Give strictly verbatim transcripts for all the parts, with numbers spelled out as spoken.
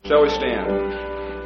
Shall we stand?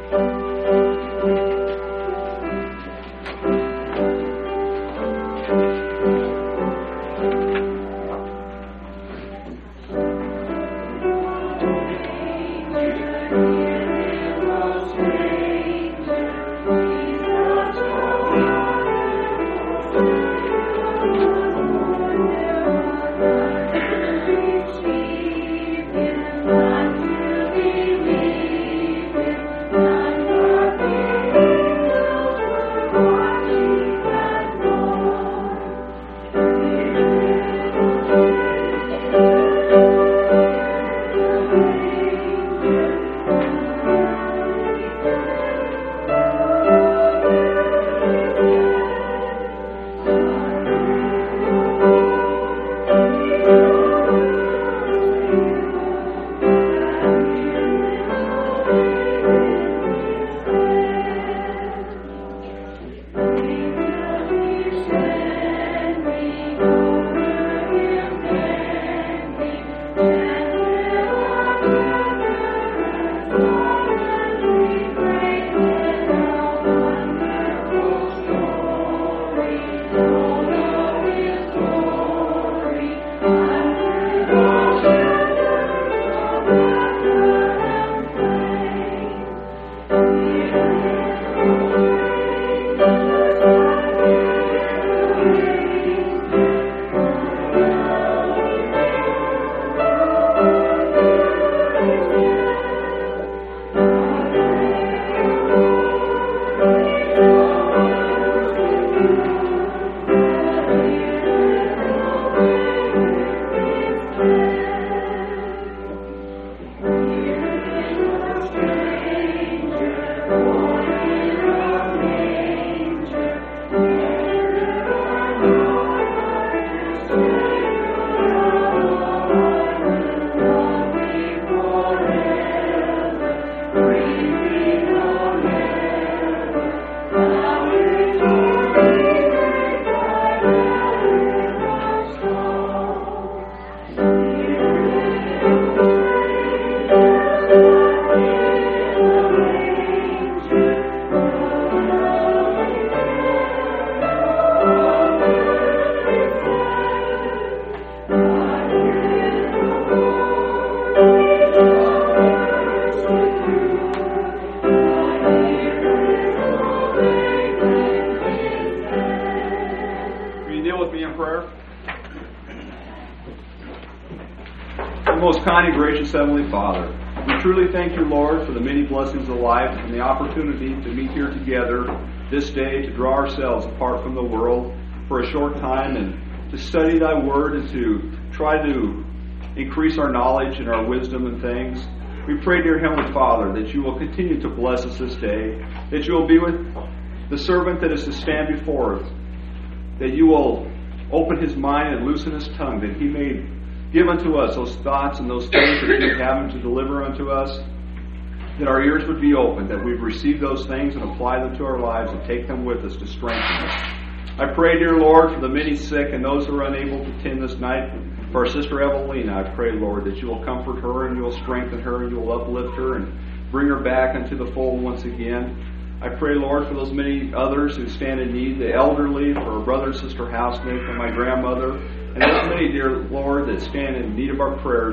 Kind and gracious Heavenly Father, we truly thank you, Lord, for the many blessings of life and the opportunity to meet here together this day to draw ourselves apart from the world for a short time and to study thy word and to try to increase our knowledge and our wisdom and things. We pray, dear Heavenly Father, that you will continue to bless us this day, that you will be with the servant that is to stand before us, that you will open his mind and loosen his tongue, that he may give unto us those thoughts and those things that you have him to deliver unto us, that our ears would be open, that we've received those things and apply them to our lives and take them with us to strengthen us. I pray, dear Lord, for the many sick and those who are unable to attend this night. For our sister Evelina, I pray, Lord, that you will comfort her and you will strengthen her and you will uplift her and bring her back into the fold once again. I pray, Lord, for those many others who stand in need, the elderly, for our brother and sister Housenick and my grandmother, and those many, dear Lord, that stand in need of our prayers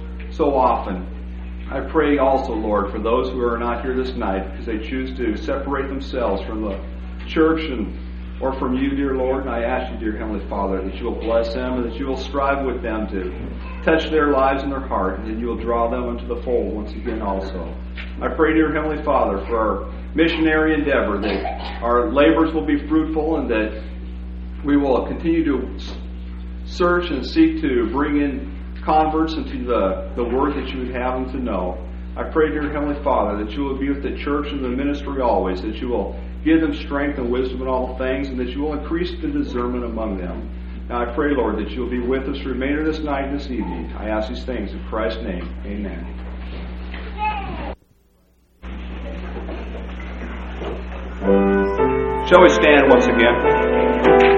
so often. I pray also, Lord, for those who are not here this night because they choose to separate themselves from the church and or from you, dear Lord. And I ask you, dear Heavenly Father, that you will bless them and that you will strive with them to touch their lives and their heart, and that you will draw them into the fold once again also. I pray, dear Heavenly Father, for our missionary endeavor, that our labors will be fruitful and that we will continue to search and seek to bring in converts into the, the word that you would have them to know. I pray, dear Heavenly Father, that you will be with the church and the ministry always, that you will give them strength and wisdom in all things, and that you will increase the discernment among them. Now I pray, Lord, that you will be with us the remainder of this night and this evening. I ask these things in Christ's name. Amen. Shall we stand once again?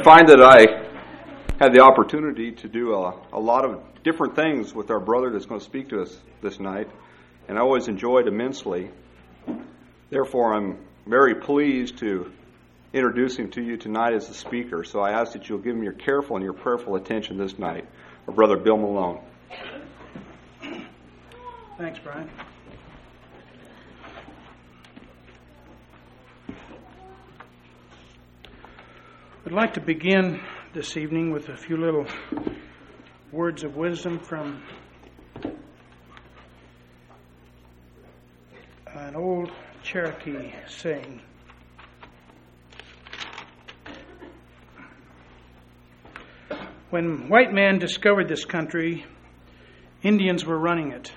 find that I had the opportunity to do a, a lot of different things with our brother that's going to speak to us this night, and I always enjoyed immensely. Therefore, I'm very pleased to introduce him to you tonight as a speaker, so I ask that you'll give him your careful and your prayerful attention this night. Our brother Bill Malone. Thanks, Brian. I'd like to begin this evening with a few little words of wisdom from an old Cherokee saying. When white man discovered this country, Indians were running it.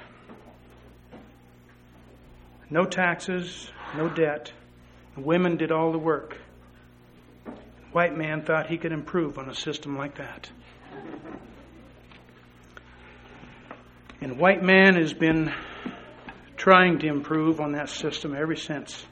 No taxes, no debt. Women did all the work. White man thought he could improve on a system like that. And white man has been trying to improve on that system ever since.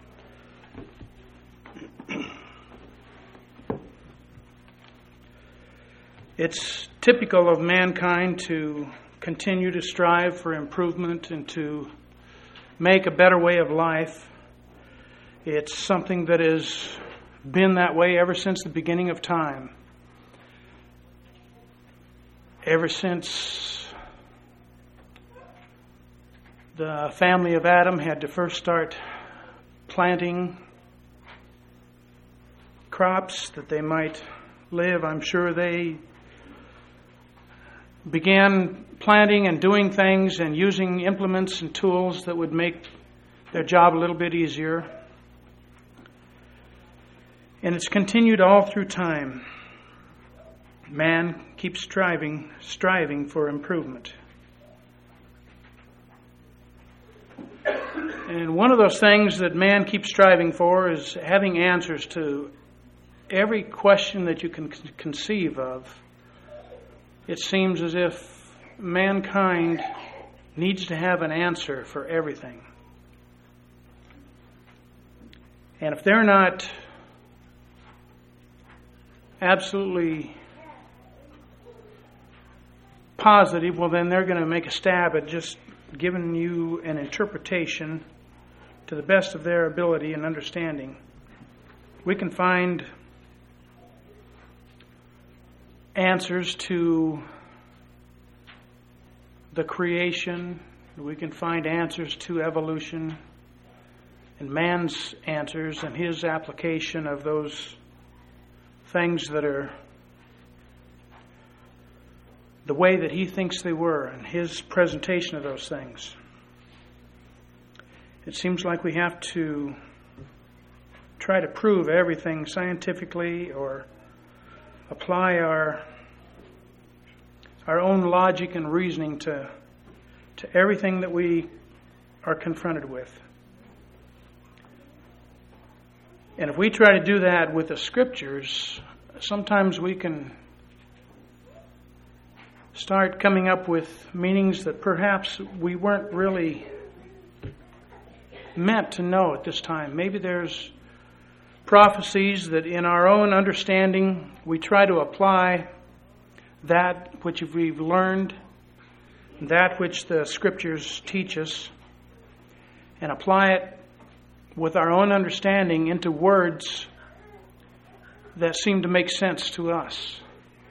It's typical of mankind to continue to strive for improvement and to make a better way of life. It's something that has been that way ever since the beginning of time. Ever since the family of Adam had to first start planting crops that they might live, I'm sure they began planting and doing things and using implements and tools that would make their job a little bit easier. And it's continued all through time. Man keeps striving, striving for improvement. And one of those things that man keeps striving for is having answers to every question that you can conceive of. It seems as if mankind needs to have an answer for everything. And if they're not absolutely positive, well, then they're going to make a stab at just giving you an interpretation to the best of their ability and understanding. We can find answers to the creation. We can find answers to evolution and man's answers and his application of those things that are the way that he thinks they were and his presentation of those things. It seems like we have to try to prove everything scientifically or apply our our own logic and reasoning to to everything that we are confronted with. And if we try to do that with the Scriptures, sometimes we can start coming up with meanings that perhaps we weren't really meant to know at this time. Maybe there's prophecies that in our own understanding we try to apply that which we've learned, that which the Scriptures teach us, and apply it with our own understanding into words that seem to make sense to us.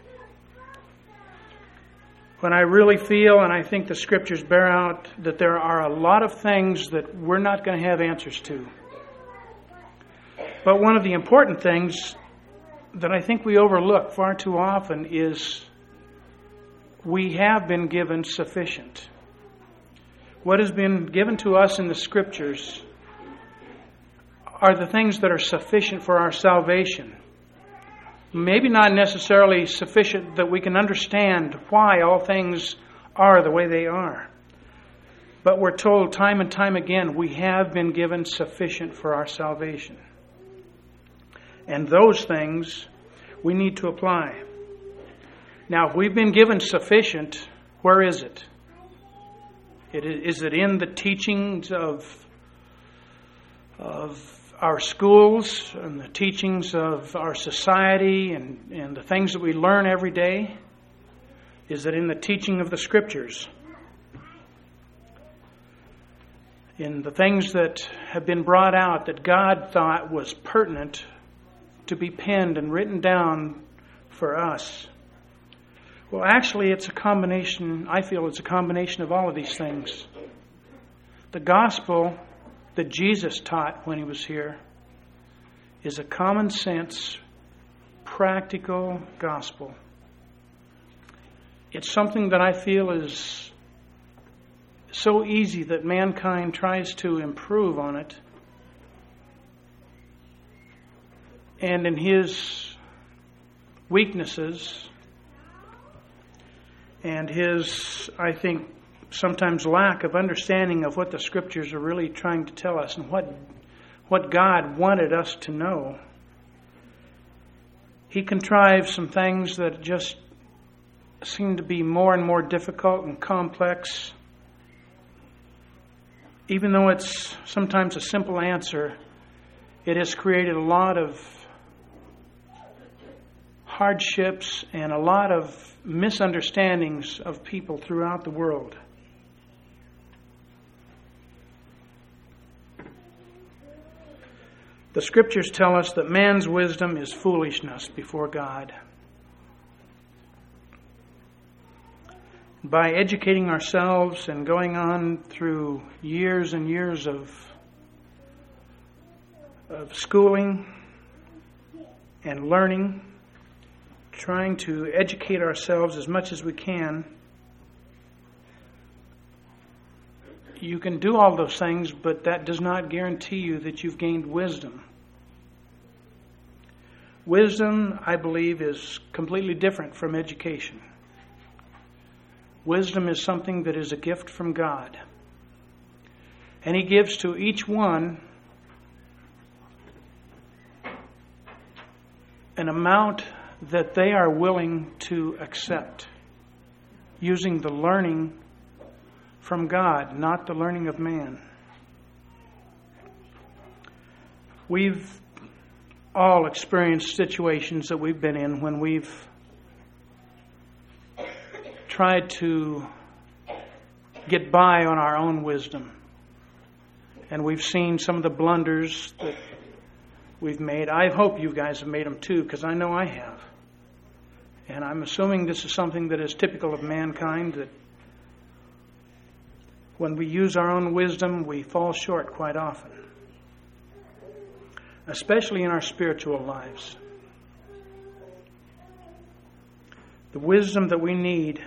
When I really feel, and I think the Scriptures bear out, that there are a lot of things that we're not going to have answers to. But one of the important things that I think we overlook far too often is we have been given sufficient. What has been given to us in the Scriptures are the things that are sufficient for our salvation. Maybe not necessarily sufficient that we can understand why all things are the way they are. But we're told time and time again we have been given sufficient for our salvation. And those things we need to apply. Now, if we've been given sufficient, where is it? It is it in the teachings of, of our schools and the teachings of our society and, and the things that we learn every day is that in the teaching of the Scriptures, in the things that have been brought out that God thought was pertinent to be penned and written down for us. Well, actually, it's a combination, I feel it's a combination of all of these things. The gospel that Jesus taught when he was here is a common sense, practical gospel. It's something that I feel is so easy that mankind tries to improve on it. And in his weaknesses and his, I think, sometimes lack of understanding of what the Scriptures are really trying to tell us and what what God wanted us to know, he contrived some things that just seem to be more and more difficult and complex. Even though it's sometimes a simple answer, it has created a lot of hardships and a lot of misunderstandings of people throughout the world. The Scriptures tell us that man's wisdom is foolishness before God. By educating ourselves and going on through years and years of, of schooling and learning, trying to educate ourselves as much as we can, you can do all those things, but that does not guarantee you that you've gained wisdom. Wisdom, I believe, is completely different from education. Wisdom is something that is a gift from God. And he gives to each one an amount that they are willing to accept, using the learning from God, not the learning of man. We've all experienced situations that we've been in when we've tried to get by on our own wisdom. And we've seen some of the blunders that we've made. I hope you guys have made them too, because I know I have. And I'm assuming this is something that is typical of mankind, that when we use our own wisdom, we fall short quite often, especially in our spiritual lives. The wisdom that we need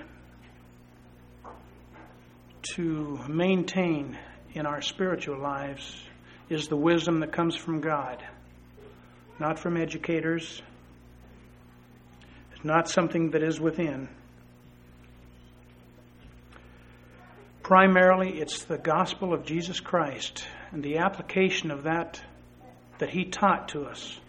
to maintain in our spiritual lives is the wisdom that comes from God, not from educators. It's not something that is within. Primarily, it's the gospel of Jesus Christ and the application of that that he taught to us.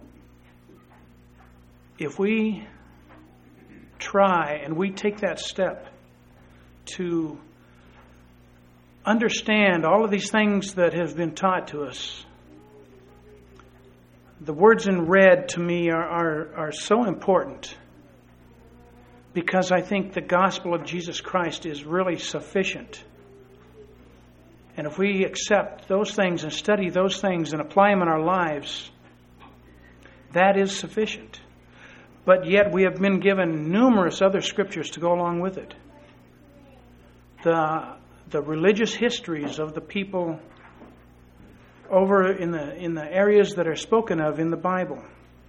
If we try and we take that step to understand all of these things that have been taught to us, the words in red to me are, are, are so important, because I think the gospel of Jesus Christ is really sufficient. And if we accept those things and study those things and apply them in our lives, that is sufficient. But yet we have been given numerous other scriptures to go along with it. The the religious histories of the people over in the in the areas that are spoken of in the Bible,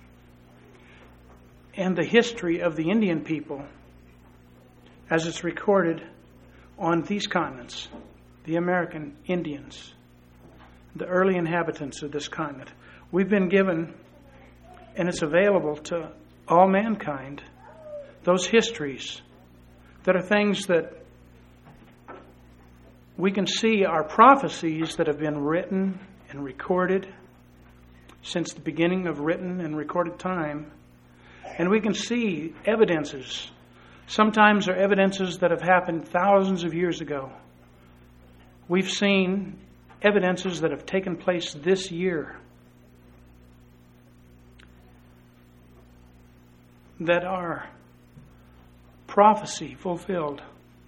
and the history of the Indian people as it's recorded on these continents, the American Indians, the early inhabitants of this continent. We've been given, and it's available to all mankind, those histories that are things that we can see are prophecies that have been written and recorded since the beginning of written and recorded time. And we can see evidences. Sometimes they're evidences that have happened thousands of years ago. We've seen evidences that have taken place this year that are prophecy fulfilled.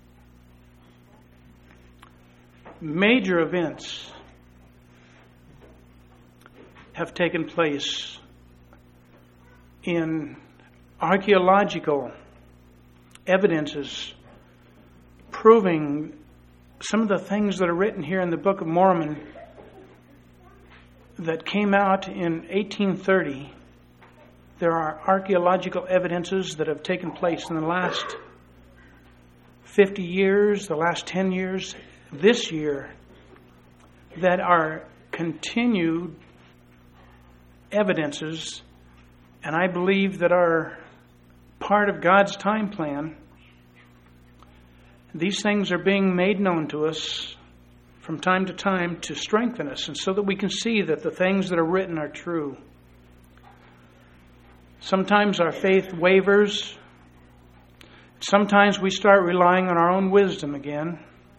Major events have taken place in archaeological evidences proving some of the things that are written here in the Book of Mormon that came out in eighteen thirty. There are archaeological evidences that have taken place in the last fifty years, the last ten years, this year, that are continued evidences, and I believe that are part of God's time plan. These things are being made known to us from time to time to strengthen us, and so that we can see that the things that are written are true. Sometimes our faith wavers. Sometimes we start relying on our own wisdom again.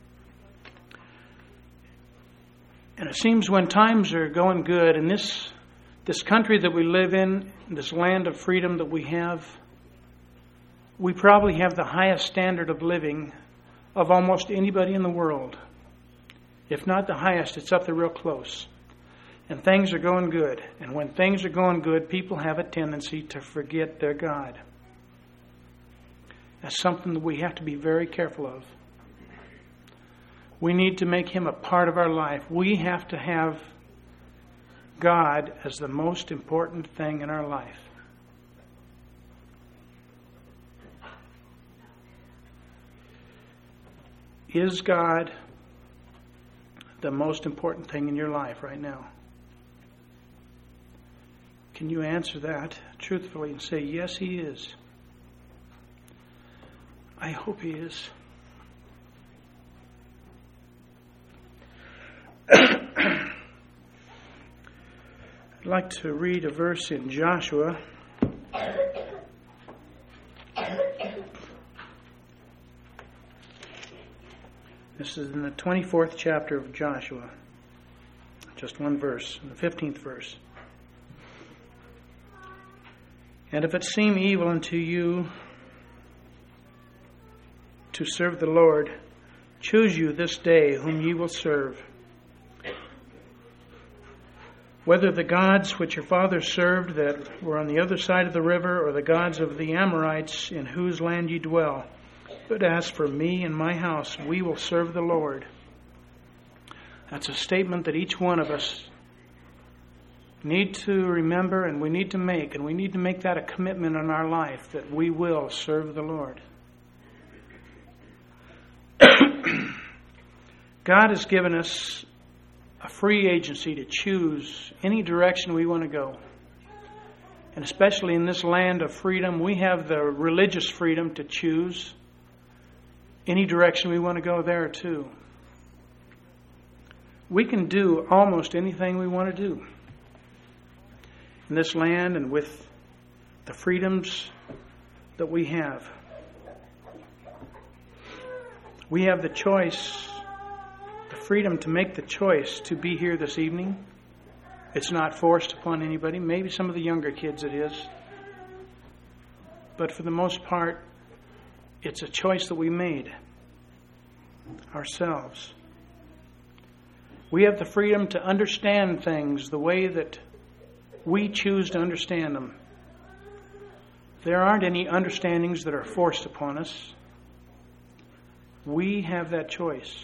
And it seems when times are going good, in this this country that we live in, this land of freedom that we have, we probably have the highest standard of living of almost anybody in the world. If not the highest, it's up there real close. And things are going good. And when things are going good, people have a tendency to forget their God. That's something that we have to be very careful of. We need to make Him a part of our life. We have to have God as the most important thing in our life. Is God the most important thing in your life right now? Can you answer that truthfully and say, yes, He is? I hope He is. I'd like to read a verse in Joshua. This is in the twenty-fourth chapter of Joshua. Just one verse, the fifteenth verse. And if it seem evil unto you to serve the Lord, choose you this day whom ye will serve, whether the gods which your fathers served that were on the other side of the river, or the gods of the Amorites in whose land ye dwell. But as for me and my house, we will serve the Lord. That's a statement that each one of us need to remember, and we need to make, and we need to make that a commitment in our life, that we will serve the Lord. God has given us a free agency to choose any direction we want to go. And especially in this land of freedom, we have the religious freedom to choose any direction we want to go there too. We can do almost anything we want to do in this land and with the freedoms that we have. We have the choice, the freedom to make the choice to be here this evening. It's not forced upon anybody. Maybe some of the younger kids it is. But for the most part, it's a choice that we made ourselves. We have the freedom to understand things the way that we choose to understand them. There aren't any understandings that are forced upon us. We have that choice.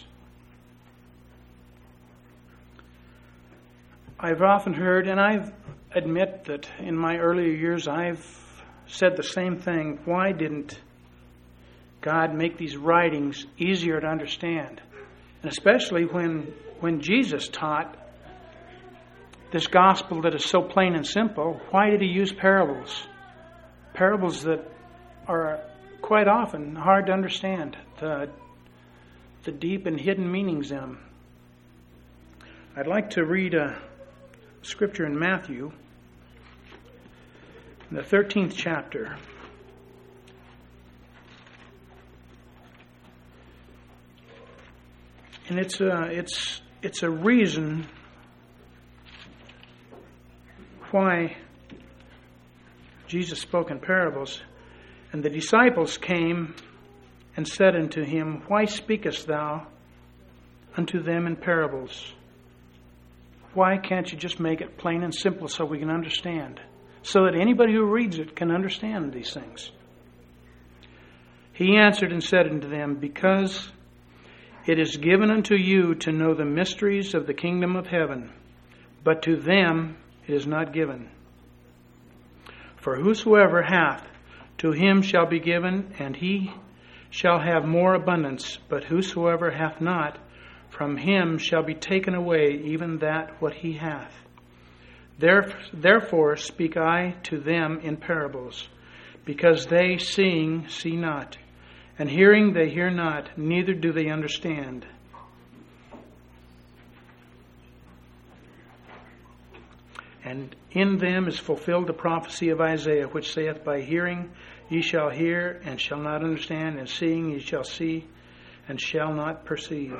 I've often heard, and I admit that in my earlier years I've said the same thing. Why didn't God make these writings easier to understand? And especially when when Jesus taught this gospel that is so plain and simple, why did He use parables? Parables that are quite often hard to understand, the, the deep and hidden meanings in them. I'd like to read a scripture in Matthew, in the thirteenth chapter. And it's a, it's, it's a reason why Jesus spoke in parables. And the disciples came and said unto him, Why speakest thou unto them in parables? Why can't you just make it plain and simple so we can understand? So that anybody who reads it can understand these things. He answered and said unto them, Because it is given unto you to know the mysteries of the kingdom of heaven, but to them it is not given. For whosoever hath, to him shall be given, and he shall have more abundance. But whosoever hath not, from him shall be taken away even that what he hath. Therefore speak I to them in parables, because they seeing see not, and hearing they hear not, neither do they understand. And in them is fulfilled the prophecy of Isaiah, which saith, By hearing ye shall hear, and shall not understand, and seeing ye shall see, and shall not perceive.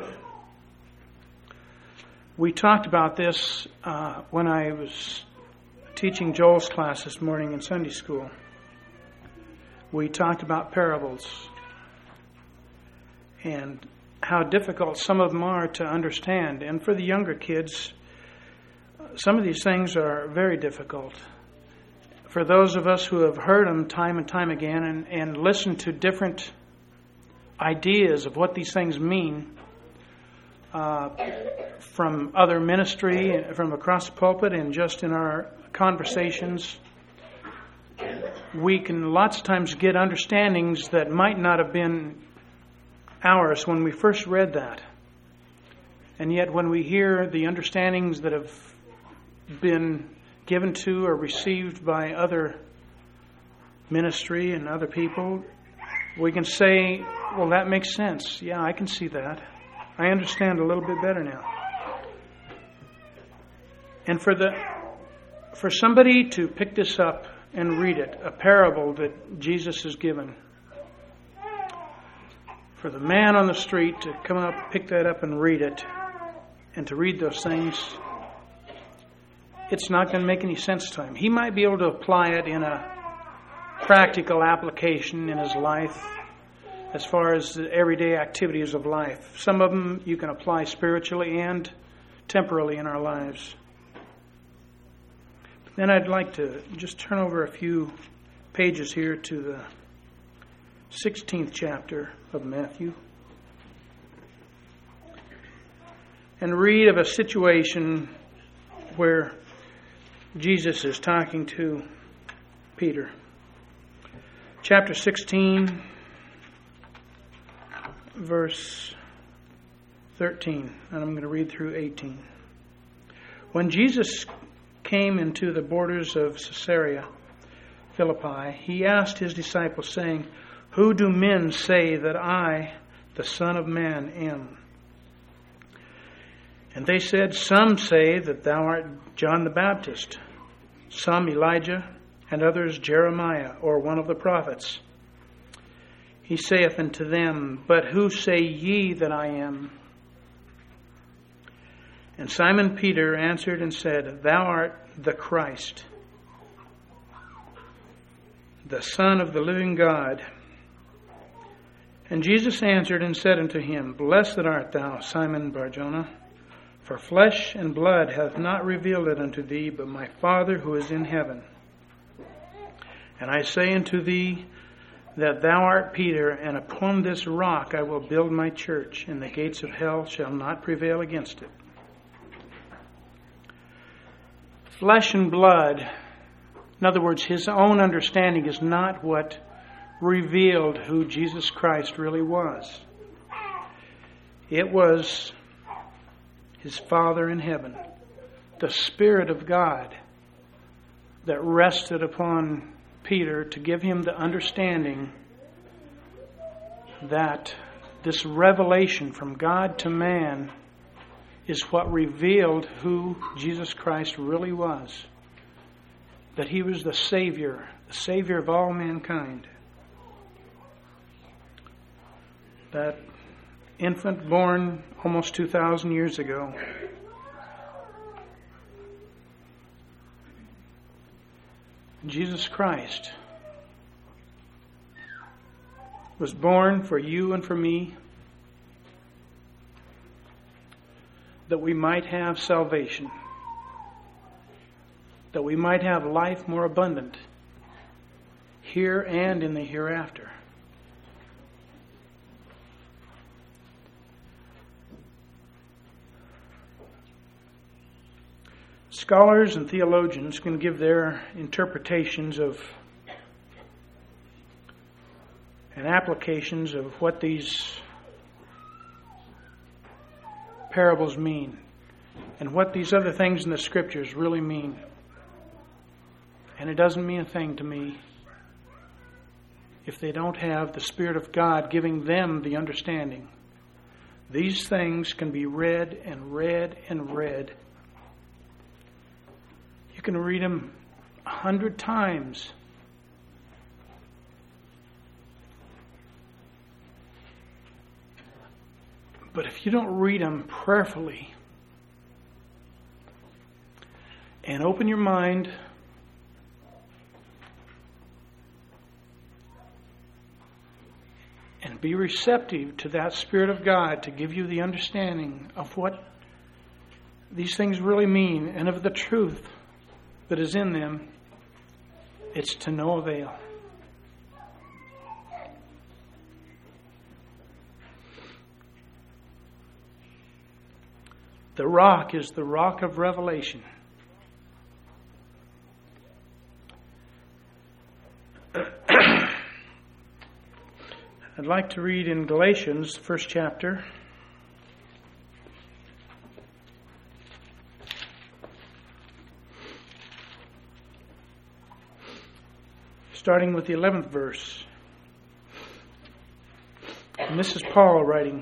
We talked about this uh, when I was teaching Joel's class this morning in Sunday school. We talked about parables and how difficult some of them are to understand. And for the younger kids, some of these things are very difficult. For those of us who have heard them time and time again and, and listened to different ideas of what these things mean, uh, from other ministry, from across the pulpit, and just in our conversations, we can lots of times get understandings that might not have been ours when we first read that. And yet when we hear the understandings that have been given to or received by other ministry and other people, we can say, well, that makes sense. Yeah, I can see that. I understand a little bit better now. And for the for somebody to pick this up and read it, a parable that Jesus has given, for the man on the street to come up, pick that up and read it, and to read those things, it's not going to make any sense to him. He might be able to apply it in a practical application in his life as far as the everyday activities of life. Some of them you can apply spiritually and temporally in our lives. But then I'd like to just turn over a few pages here to the sixteenth chapter of Matthew and read of a situation where Jesus is talking to Peter. Chapter sixteen, verse thirteen, and I'm going to read through eighteen. When Jesus came into the borders of Caesarea Philippi, he asked his disciples, saying, Who do men say that I, the Son of Man, am? And they said, Some say that thou art John the Baptist, some Elijah, and others Jeremiah, or one of the prophets. He saith unto them, But who say ye that I am? And Simon Peter answered and said, Thou art the Christ, the Son of the living God. And Jesus answered and said unto him, Blessed art thou, Simon Bar-Jonah, for flesh and blood hath not revealed it unto thee, but my Father who is in heaven. And I say unto thee, that thou art Peter, and upon this rock I will build my church, and the gates of hell shall not prevail against it. Flesh and blood, in other words, his own understanding is not what revealed who Jesus Christ really was. It was his Father in heaven, the Spirit of God that rested upon Peter to give him the understanding that this revelation from God to man is what revealed who Jesus Christ really was. That he was the Savior, the Savior of all mankind. That infant born almost two thousand years ago. Jesus Christ was born for you and for me, that we might have salvation, that we might have life more abundant here and in the hereafter. Scholars and theologians can give their interpretations of and applications of what these parables mean and what these other things in the Scriptures really mean. And it doesn't mean a thing to me if they don't have the Spirit of God giving them the understanding. These things can be read and read and read. You can read them a hundred times. But if you don't read them prayerfully and open your mind and be receptive to that Spirit of God to give you the understanding of what these things really mean and of the truth that is in them, it's to no avail. The rock is the rock of revelation. I'd like to read in Galatians, the first chapter. Starting with the eleventh verse. And this is Paul writing.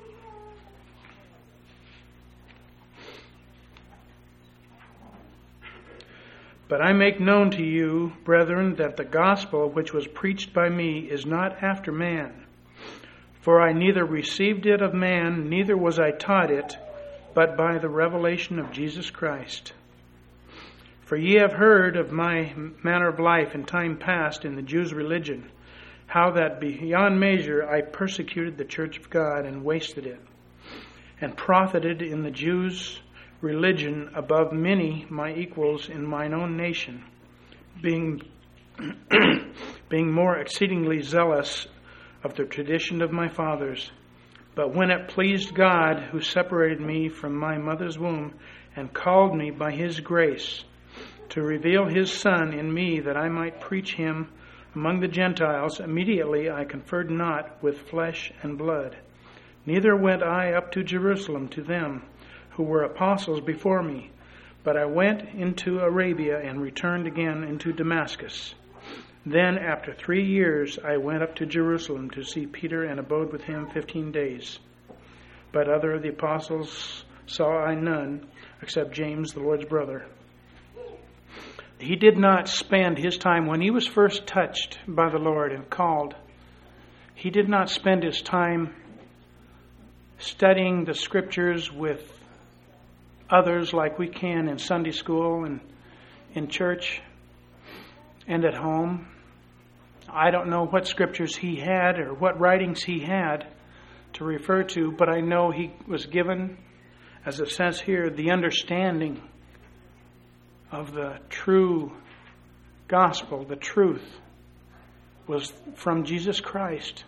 But I make known to you, brethren, that the gospel which was preached by me is not after man. For I neither received it of man, neither was I taught it, but by the revelation of Jesus Christ. For ye have heard of my manner of life in time past in the Jews' religion, how that beyond measure I persecuted the church of God and wasted it, and profited in the Jews' religion above many my equals in mine own nation, being being more exceedingly zealous of the tradition of my fathers. But when it pleased God, who separated me from my mother's womb and called me by his grace to reveal his Son in me that I might preach him among the Gentiles, immediately I conferred not with flesh and blood. Neither went I up to Jerusalem to them who were apostles before me, but I went into Arabia and returned again into Damascus. Then after three years I went up to Jerusalem to see Peter and abode with him fifteen days. But other of the apostles saw I none, except James, the Lord's brother. He did not spend his time, when he was first touched by the Lord and called, he did not spend his time studying the Scriptures with others like we can in Sunday school and in church and at home. I don't know what Scriptures he had or what writings he had to refer to, but I know he was given, as it says here, the understanding of the true gospel. The truth was from Jesus Christ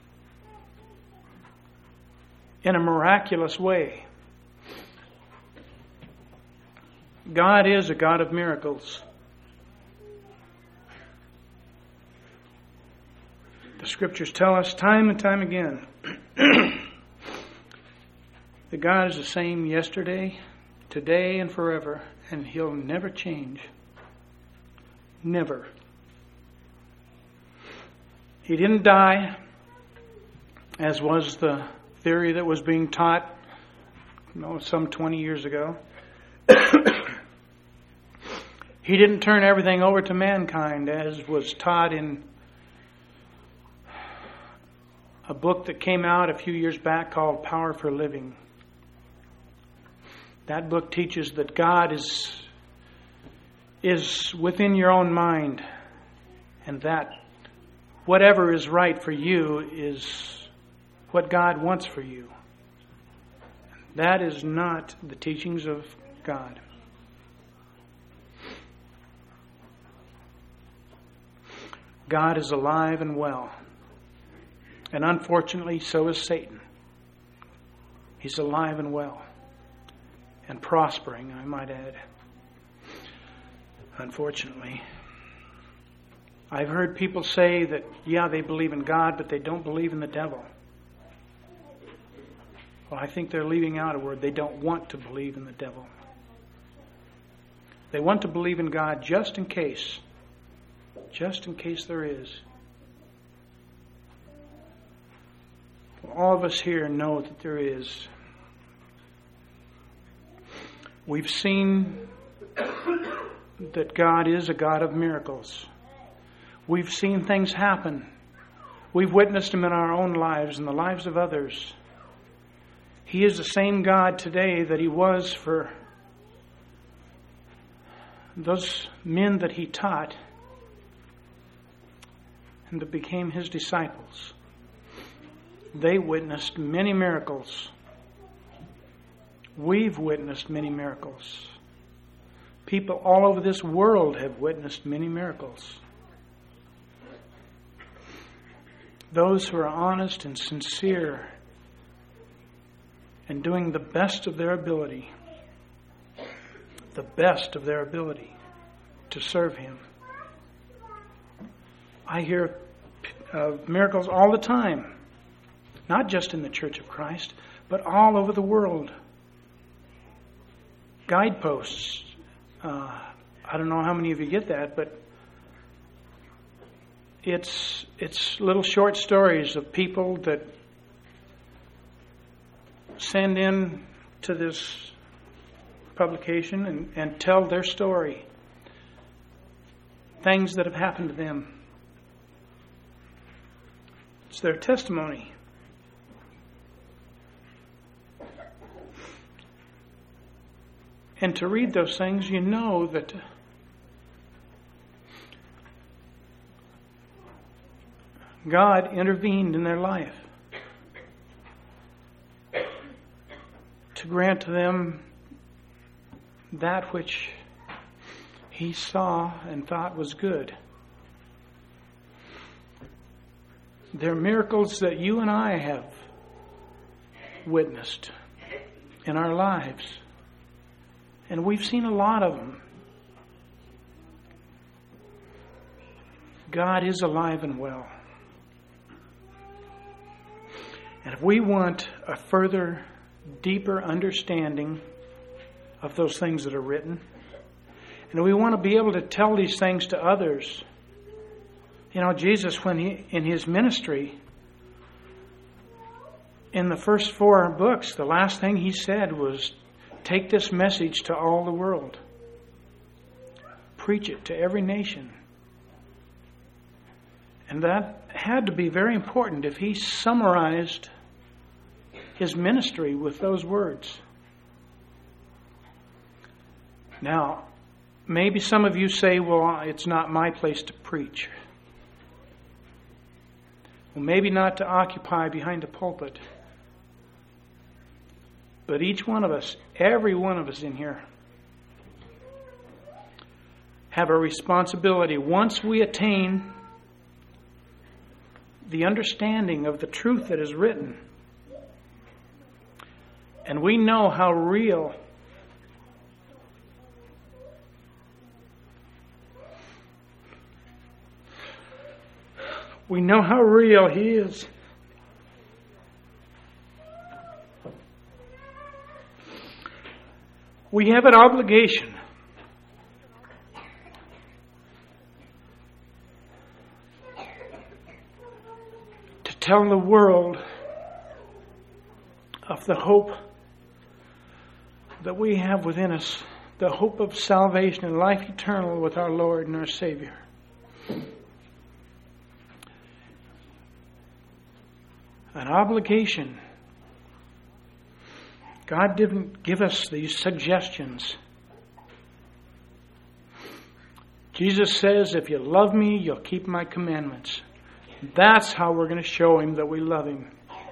in a miraculous way. God is a God of miracles. The Scriptures tell us time and time again that God is the same yesterday, today, and forever, and He'll never change. Never. He didn't die, as was the theory that was being taught, you know, some twenty years ago. He didn't turn everything over to mankind, as was taught in a book that came out a few years back called Power for Living. That book teaches that God is, is within your own mind, and that whatever is right for you is what God wants for you. That is not the teachings of God. God is alive and well. And unfortunately, so is Satan. He's alive and well. And prospering, I might add. Unfortunately. I've heard people say that, yeah, they believe in God, but they don't believe in the devil. Well, I think they're leaving out a word. They don't want to believe in the devil. They want to believe in God just in case. Just in case there is. Well, all of us here know that there is. We've seen that God is a God of miracles. We've seen things happen. We've witnessed them in our own lives and the lives of others. He is the same God today that He was for those men that He taught and that became His disciples. They witnessed many miracles. We've witnessed many miracles. People all over this world have witnessed many miracles. Those who are honest and sincere and doing the best of their ability, the best of their ability to serve Him. I hear of miracles all the time, not just in the Church of Christ, but all over the world. Guideposts. Uh, I don't know how many of you get that, but it's it's little short stories of people that send in to this publication and, and tell their story. Things that have happened to them. It's their testimony. And to read those things, you know that God intervened in their life to grant to them that which He saw and thought was good. They're miracles that you and I have witnessed in our lives. And we've seen a lot of them. God is alive and well. And if we want a further, deeper understanding of those things that are written, and we want to be able to tell these things to others. You know, Jesus, when he, in His ministry, in the first four books, the last thing He said was, take this message to all the world. Preach it to every nation. And that had to be very important if He summarized His ministry with those words. Now, maybe some of you say, well, it's not my place to preach. Well, maybe not to occupy behind a pulpit. But each one of us, every one of us in here, have a responsibility. Once we attain the understanding of the truth that is written, and we know how real we know how real He is. We have an obligation to tell the world of the hope that we have within us, the hope of salvation and life eternal with our Lord and our Savior. An obligation. God didn't give us these suggestions. Jesus says, if you love me, you'll keep my commandments. That's how we're going to show Him that we love Him.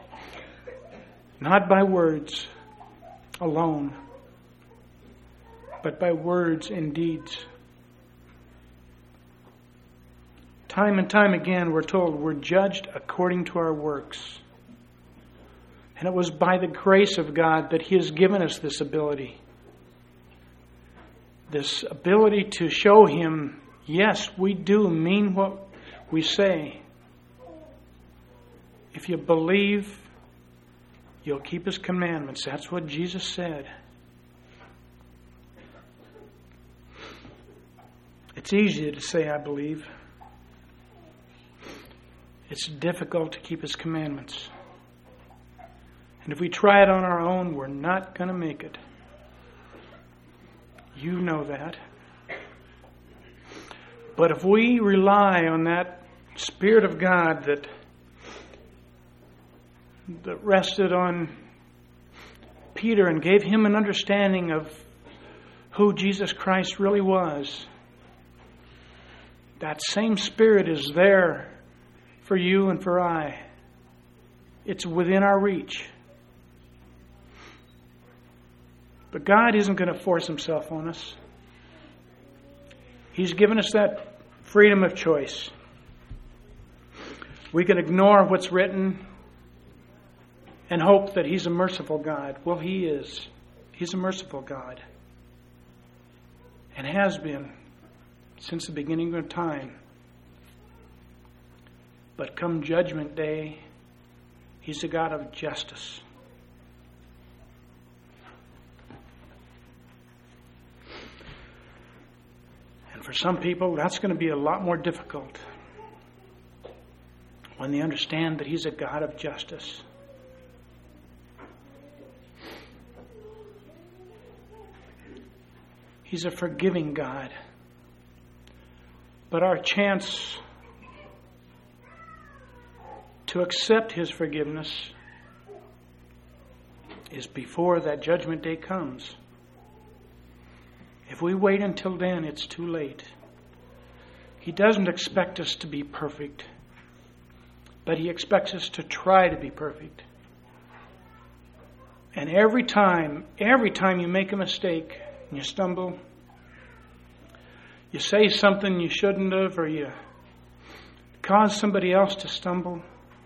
Not by words alone, but by words and deeds. Time and time again, we're told we're judged according to our works. And it was by the grace of God that He has given us this ability. This ability to show Him, yes, we do mean what we say. If you believe, you'll keep His commandments. That's what Jesus said. It's easy to say, I believe. It's difficult to keep His commandments. And if we try it on our own, we're not going to make it. You know that. But if we rely on that Spirit of God that, that rested on Peter and gave him an understanding of who Jesus Christ really was, that same Spirit is there for you and for I. It's within our reach. But God isn't going to force Himself on us. He's given us that freedom of choice. We can ignore what's written and hope that He's a merciful God. Well, He is. He's a merciful God. And has been since the beginning of time. But come Judgment Day, He's a God of justice. And for some people, that's going to be a lot more difficult when they understand that He's a God of justice. He's a forgiving God. But our chance to accept His forgiveness is before that Judgment Day comes. If we wait until then, it's too late. He doesn't expect us to be perfect, but He expects us to try to be perfect. And every time, every time you make a mistake, and you stumble, you say something you shouldn't have, or you cause somebody else to stumble,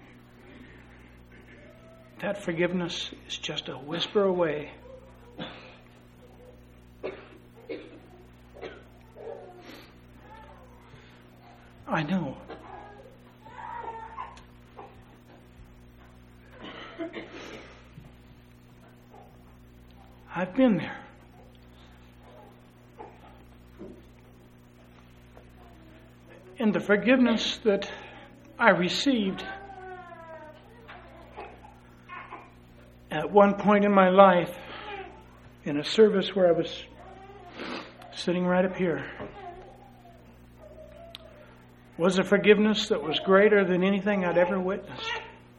that forgiveness is just a whisper away. I know. I've been there. And the forgiveness that I received at one point in my life, in a service where I was sitting right up here, was a forgiveness that was greater than anything I'd ever witnessed.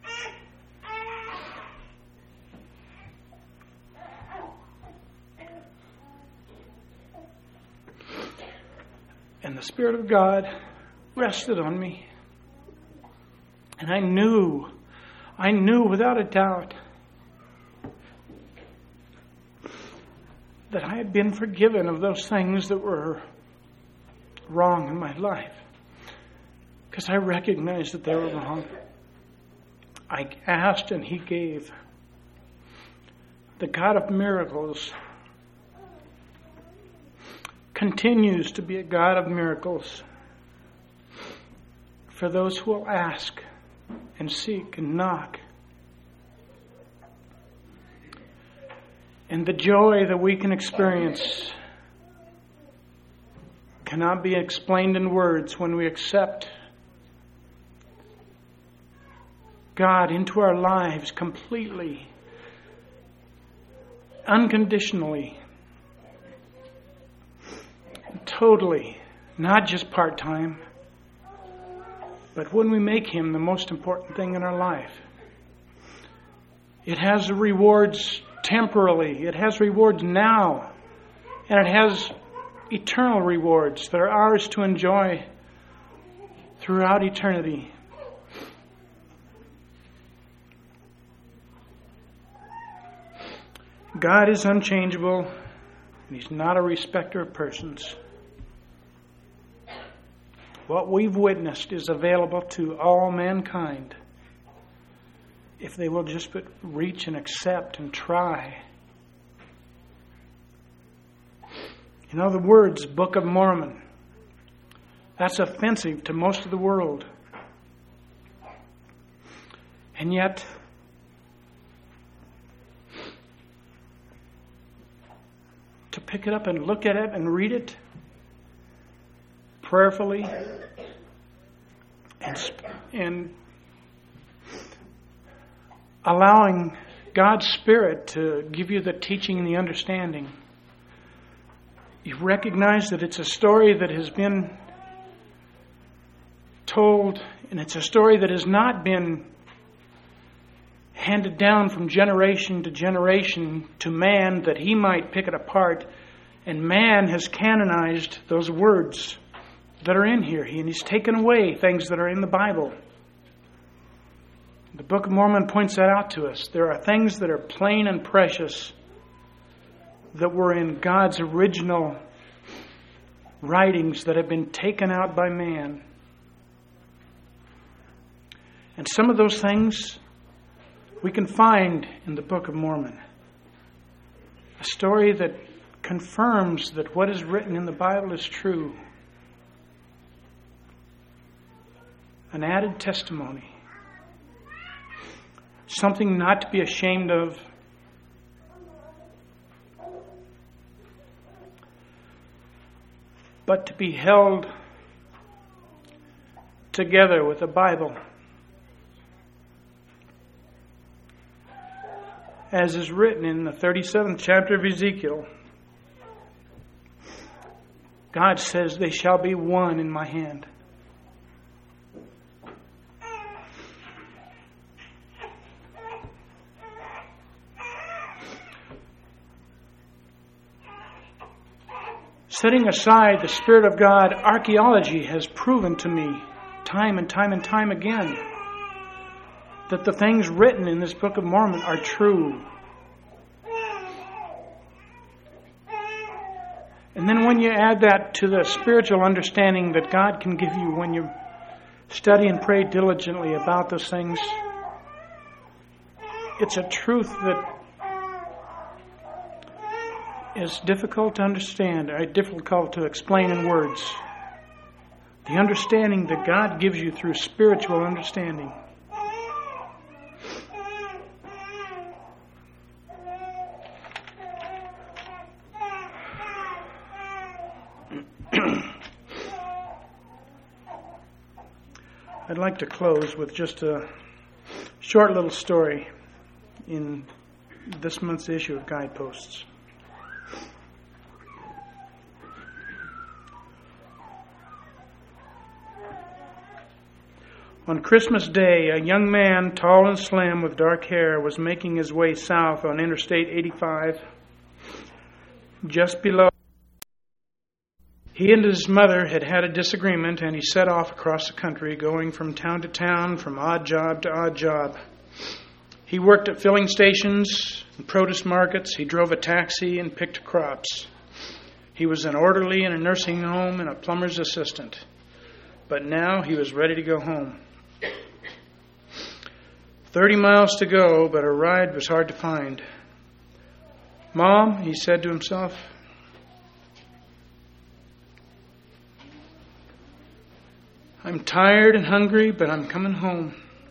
And the Spirit of God rested on me. And I knew, I knew without a doubt that I had been forgiven of those things that were wrong in my life. Because I recognized that they were wrong. I asked and He gave. The God of miracles continues to be a God of miracles for those who will ask and seek and knock. And the joy that we can experience cannot be explained in words when we accept God into our lives completely, unconditionally, totally, not just part-time, but when we make Him the most important thing in our life. It has rewards temporally, it has rewards now, and it has eternal rewards that are ours to enjoy throughout eternity. God is unchangeable, and He's not a respecter of persons. What we've witnessed is available to all mankind if they will just but reach and accept and try. You know, the words Book of Mormon, that's offensive to most of the world. And yet, to pick it up and look at it and read it prayerfully and, and allowing God's Spirit to give you the teaching and the understanding, you recognize that it's a story that has been told, and it's a story that has not been handed down from generation to generation to man that he might pick it apart, and man has canonized those words that are in here, and he's taken away things that are in the Bible. The Book of Mormon points that out to us. There are things that are plain and precious that were in God's original writings that have been taken out by man. And some of those things we can find in the Book of Mormon. A story that confirms that what is written in the Bible is true. An added testimony. Something not to be ashamed of. But to be held together with the Bible. As is written in the thirty-seventh chapter of Ezekiel, God says, they shall be one in my hand. Setting aside the Spirit of God, archaeology has proven to me time and time and time again that the things written in this Book of Mormon are true. And then when you add that to the spiritual understanding that God can give you when you study and pray diligently about those things, it's a truth that is difficult to understand, or difficult to explain in words. The understanding that God gives you through spiritual understanding. I'd like to close with just a short little story in this month's issue of Guideposts. On Christmas Day, a young man, tall and slim with dark hair, was making his way south on Interstate eighty-five. Just below, he and his mother had had a disagreement, and he set off across the country, going from town to town, from odd job to odd job. He worked at filling stations and produce markets. He drove a taxi and picked crops. He was an orderly in a nursing home and a plumber's assistant. But now he was ready to go home. Thirty miles to go, but a ride was hard to find. "Mom," he said to himself, "I'm tired and hungry, but I'm coming home."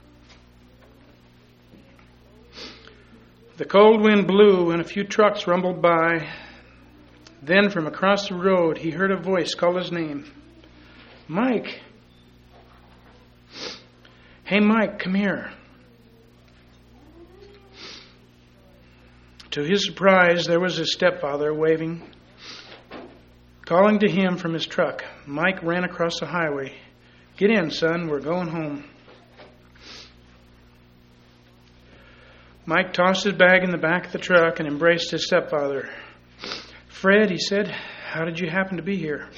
The cold wind blew and a few trucks rumbled by. Then from across the road he heard a voice call his name. "Mike! Hey, Mike, come here." To his surprise, there was his stepfather waving, calling to him from his truck. Mike ran across the highway. "Get in, son, we're going home." Mike tossed his bag in the back of the truck and embraced his stepfather. "Fred," he said, "how did you happen to be here?"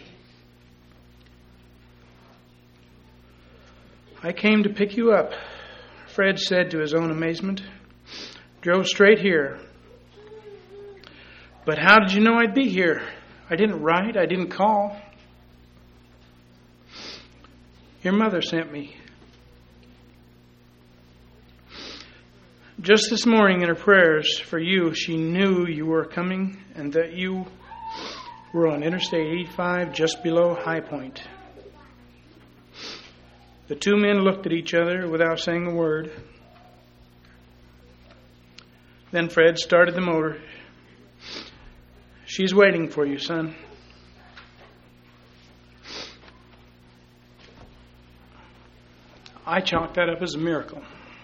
"I came to pick you up," Fred said to his own amazement. "Drove straight here. But how did you know I'd be here? I didn't write. I didn't call. Your mother sent me. Just this morning in her prayers for you, she knew you were coming and that you were on Interstate eighty-five just below High Point. The two men looked at each other without saying a word. Then Fred started the motor. She's waiting for you, son. I chalk that up as a miracle.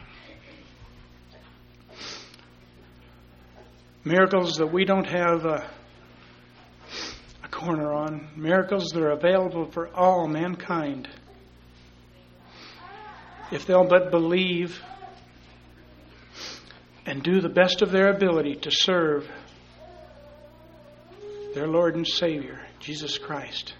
Miracles that we don't have a, a corner on. Miracles that are available for all mankind. If they'll but believe and do the best of their ability to serve their Lord and Savior, Jesus Christ.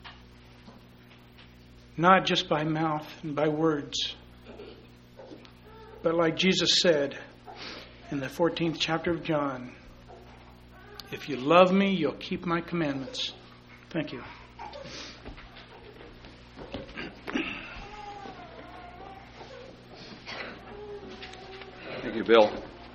Not just by mouth and by words, but like Jesus said in the fourteenth chapter of John, if you love me, you'll keep my commandments. Thank you. Thank you, Bill.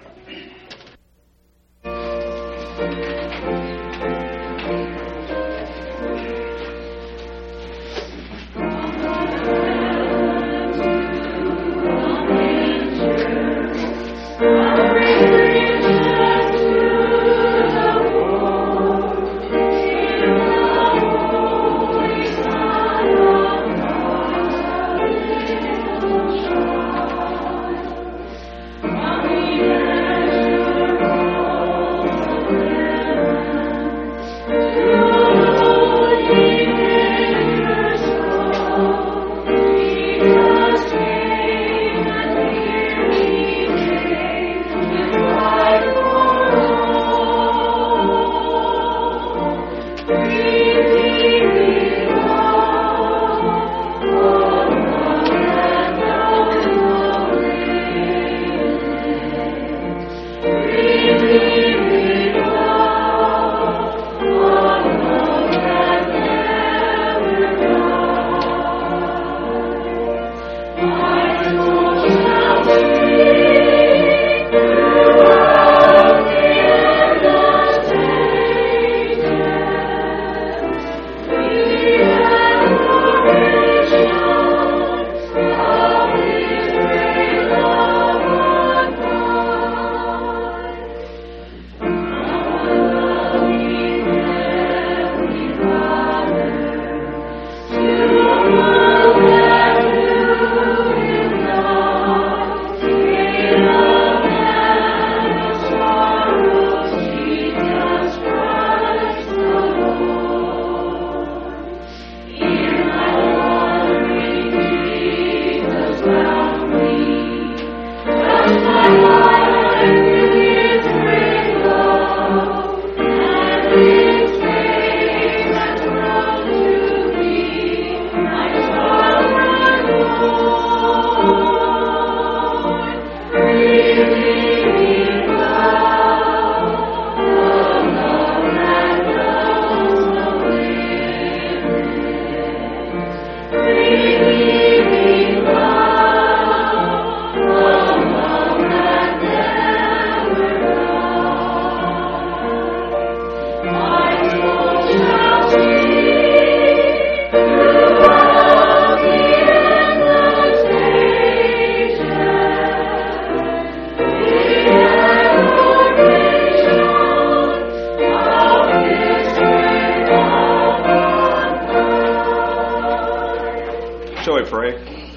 Shall we pray?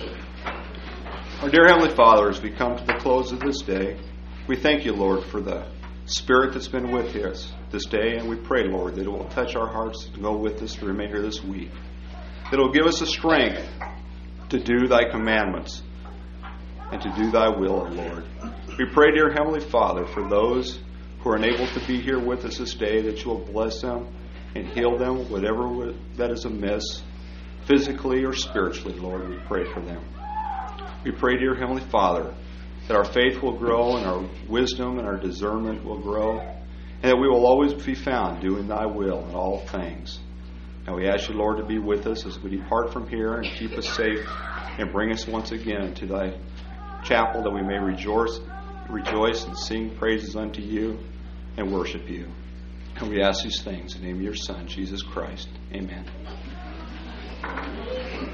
Our dear Heavenly Father, as we come to the close of this day, we thank you, Lord, for the Spirit that's been with us this day, and we pray, Lord, that it will touch our hearts to go with us the remainder of this week. That it will give us the strength to do thy commandments and to do thy will, O Lord. We pray, dear Heavenly Father, for those who are unable to be here with us this day, that you will bless them and heal them, whatever that is amiss, physically or spiritually, Lord. We pray for them. We pray, dear Heavenly Father, that our faith will grow and our wisdom and our discernment will grow, and that we will always be found doing Thy will in all things. And we ask you, Lord, to be with us as we depart from here and keep us safe and bring us once again into Thy chapel that we may rejoice, rejoice and sing praises unto you and worship you. And we ask these things in the name of your Son, Jesus Christ. Amen.